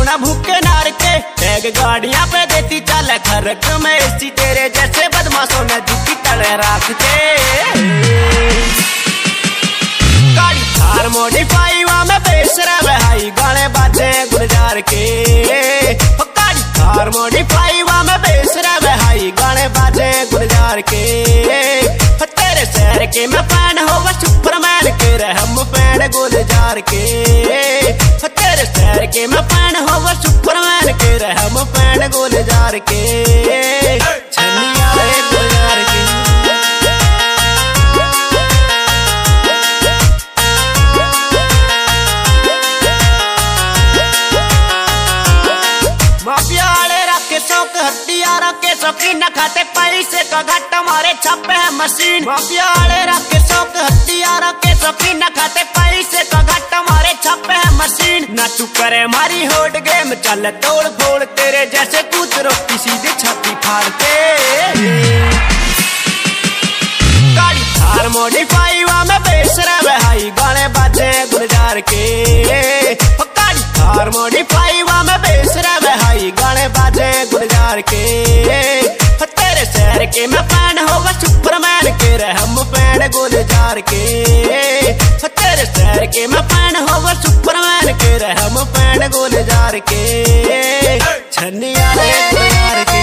ना भूखे नार के टैग गाड़ियां पे देती चल खरक में इसी तेरे जैसे बदमाशों ने जुटी तले रखते गाड़ी थार मॉडिफाई में बेसरा बहाई गाने बाजे गुलजार के गाड़ी थार मॉडिफाई में बेसरा बहाई गाने बाजे गुलजार के तेरे शहर के मैं फैन होगा सुपरमैन के रहम फैन गुलजार के तेरे शहर के मैं फैन होगा सुपरमैन के रहम फैन गुलजार के छनिया गुलजार के हथियारा के शौकीन न खाते पैसे का घट मारे छापे है मशीन माफिया वाले रखे शौक हथियारा के शौकीन न खाते पैसे का घट मारे छापे है मशीन ना तू करे मारी होट गेम चल तोड़ फोड़ तेरे जैसे कूतरो किसी दे छाती फाड़ते गाड़ी थार मॉडिफाई में बेसरा बहाई गाने बाजे गुलजार के गाड़ी थार मॉडिफाई में बेसरा बहाई गाने बाजे गुलजार के तेरे शहर के मैं फैन होगा सुपरमैन के रहम फैन गुलजार के तेरे शहर के मैं फैन होगा सुपरमैन के रहम फैन गुलजार के छनिया गुलजार के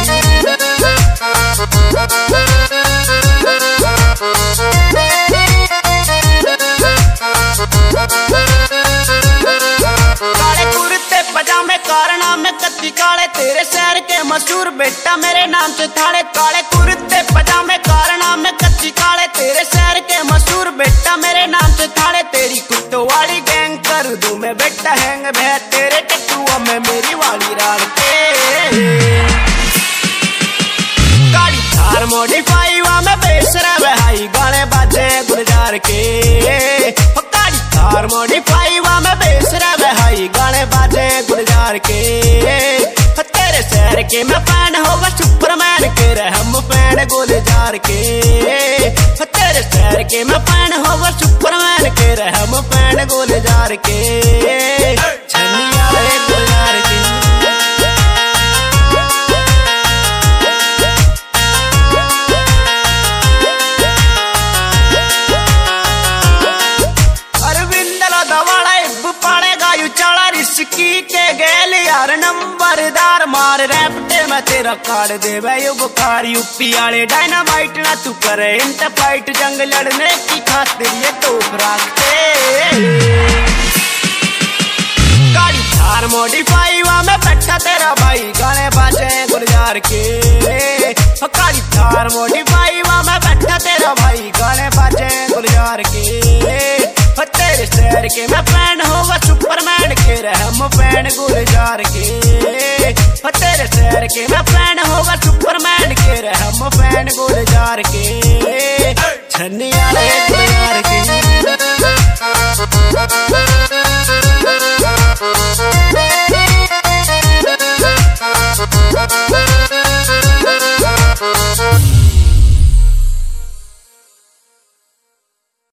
काले तेरे शहर के मशहूर बेटा मेरे नाम से थाड़े काले कुर्ते पजामे कारना में कच्ची काले तेरे शहर के मशहूर बेटा मेरे नाम से थाड़े तेरी कुत्तों वाली गैंग कर दूं मैं बेटा हैंग भै तेरे टट्टुओं में मेरी वाली राड़ के गाड़ी थार मॉडिफाई में बेसरा बहाई गाने बाजे गुलजार के गाड़ी थार मॉडिफाई में बेसरा बहाई गाने बाजे गुलजार के तेरे शहर के मैं फैन होगा सुपरमैन के रहम फैन गुलजार के तेरे शहर के मैं फैन होगा सुपरमैन के रहम फैन गुलजार के छनिया गुलजार के के गेल यार नंबरदार मार रैपटे में तेरा कार्ड दे यो बुखार यूपी वाले डायनामाइट ना तू करे इंटर फाइट जंग लड़ने की खातिर ये तोप रखते गाड़ी थार मॉडिफाई में बैठा तेरा भाई गाने बाजे गुलजार के गाड़ी थार मॉडिफाई में बैठा तेरा भाई गाने बाजे गुलजार के तेरे शहर के मैं फैन होगा सुपरमैन के रहम फैन गुलजार के तेरे शहर के मैं फैन होगा सुपरमैन के रहम फैन गुलजार के छनिया गुलजार के